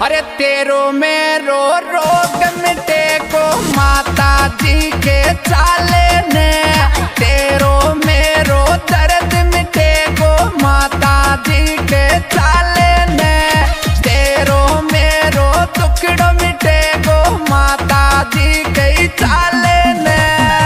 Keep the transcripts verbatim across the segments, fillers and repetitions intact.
अरे तेरो मेरो रोग मिटे को माता जी के चाले ने, तेरो मेरो दर्द मिटे को माता जी के चाले ने, तेरो मेरो दुखड़ो मिटे को माता जी के चाले ने।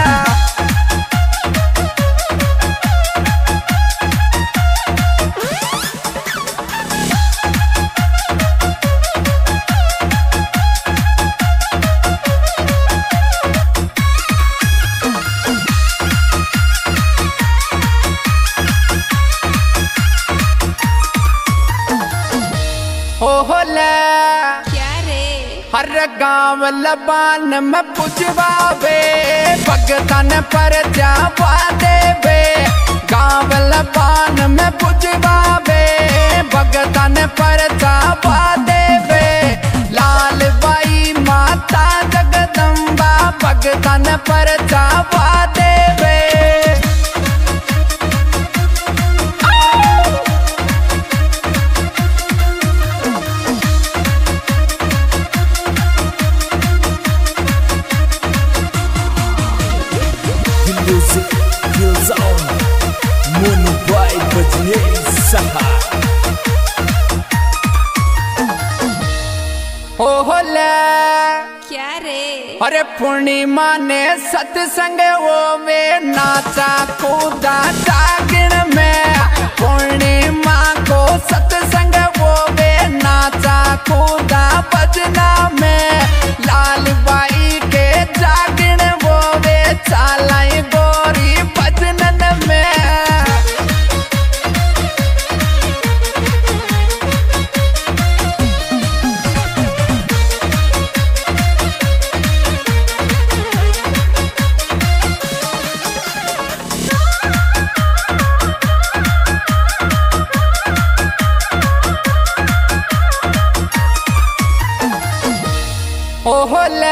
क्या रे? हर गाँव लबान में पुजवावे, भगतन पर जावा देवे। गाँव लबान में पुजवावे, भगतन पर जावा देवे। लाल बाई माता जगदम्बा भगतन पर जावा देवे। Music feels on Mono Boy बजने सहा हो होला क्या रे? अरे पूर्णिमा ने सत्संग वो वे नाचा कूदा जागरण में। पूर्णिमा को सत्संग वो वे नाचा कूदा भजना में। लाल बाई के जागरण वो वे चालाई गोरी भजनन में। ओहोले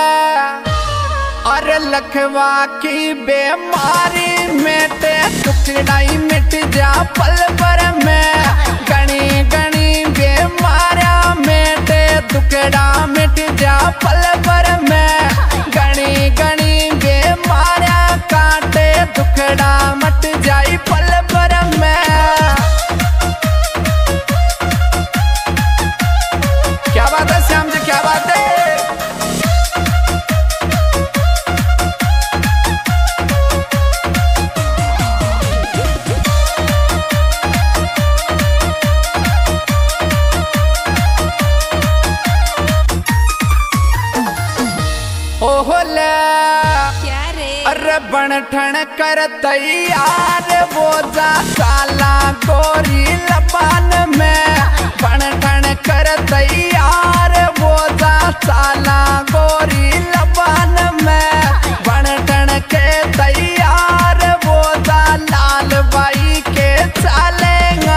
अरे लखवा की बीमारी मिटे, टुकड़ाई मिट जा पल भर में। गणी गणी बीमारियां मिटे, टुकड़ा मिट जा पल भर में। गणी गणी बीमारियां काटे, टुकड़ा मट जाई पल भर में। क्या बात है श्याम जी, क्या बात है। ओहोले क्या रे? अरे बन ठन कर तैयार वो जा साला गोरी लबान में। बन ठन कर तैयार वो जा साला गोरी लबान में। बन ठन के तैयार वो जा लाल बाई के चालेगा।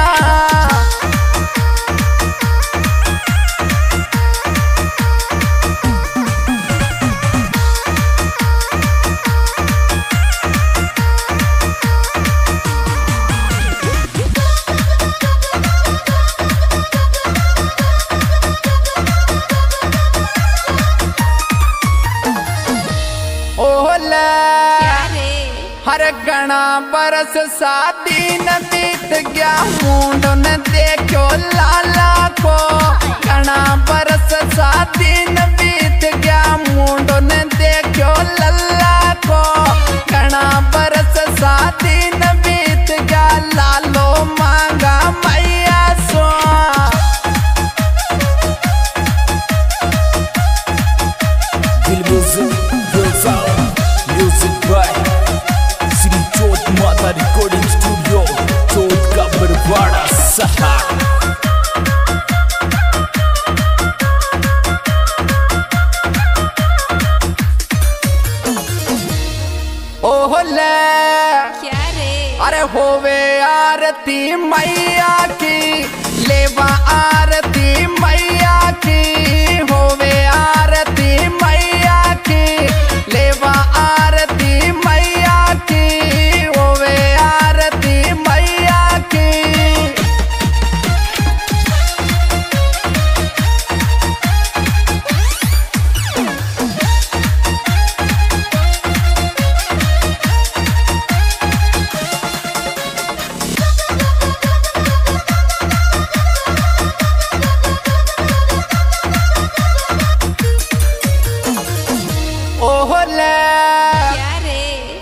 क्या रे? हर गणा बरस शादी न बीत गया, मुंड न देखो लाला को। गणा बरस शादी न बीत गया, मुंड न देखो लल्ला को। गणा बरस शादी न बीत गया, लालो मांगा मैया सो। Music by Sri Chot Mata Recording Studio, Chot का बरवाड़ा सहा। ओहोले क्या रे? अरे होवे आरती मैया की, लेवा आरती मैया की। होवे आरती मैया की, लेवा आरती मैया की। होवे आरती मैया की।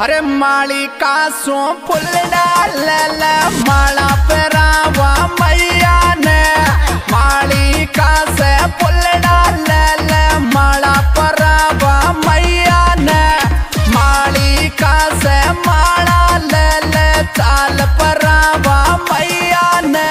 अरे माली का सो फुल डाल माला पेरावा मैया ने माली का से फुल डाल माला पेरावा मैया ने माली का से माला ले ले चाल पेरावा मैया ने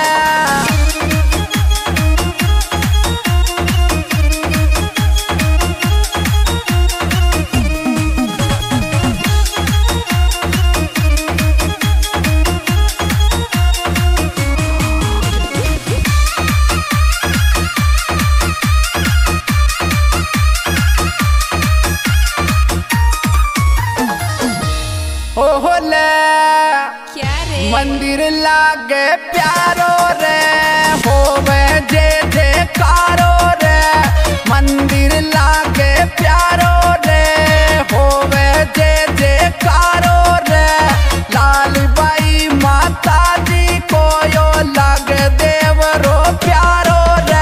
ओहोले क्या रे मंदिर लागे प्यारो रे होवे जे जे कारो रे मंदिर लागे प्यारो रे होवे जे जे कारो रे लाल बाई माता जी को यो लागे देवरो प्यारो रे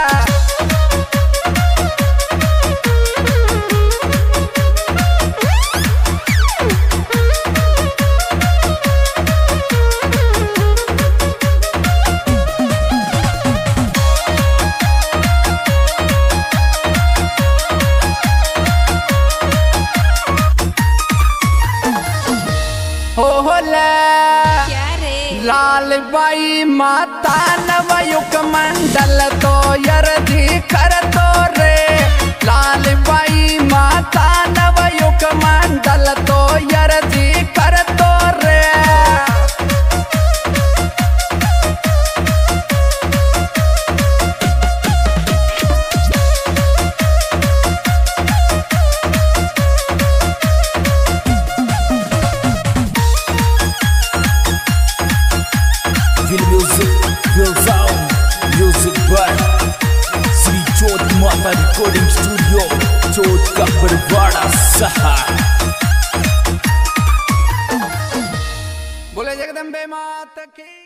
ओहोले क्या रे लाल बाई माता नवयुग मंडल तो यरजी कर तो रे लाल बाई माता नवयुग मंडल तो यरजी कर तो रे Feel music, feel sound, music by Sri Jyot Mata Recording Studio, Jyot का बरवाड़ा सहार। बोले जगदम्बे माता की।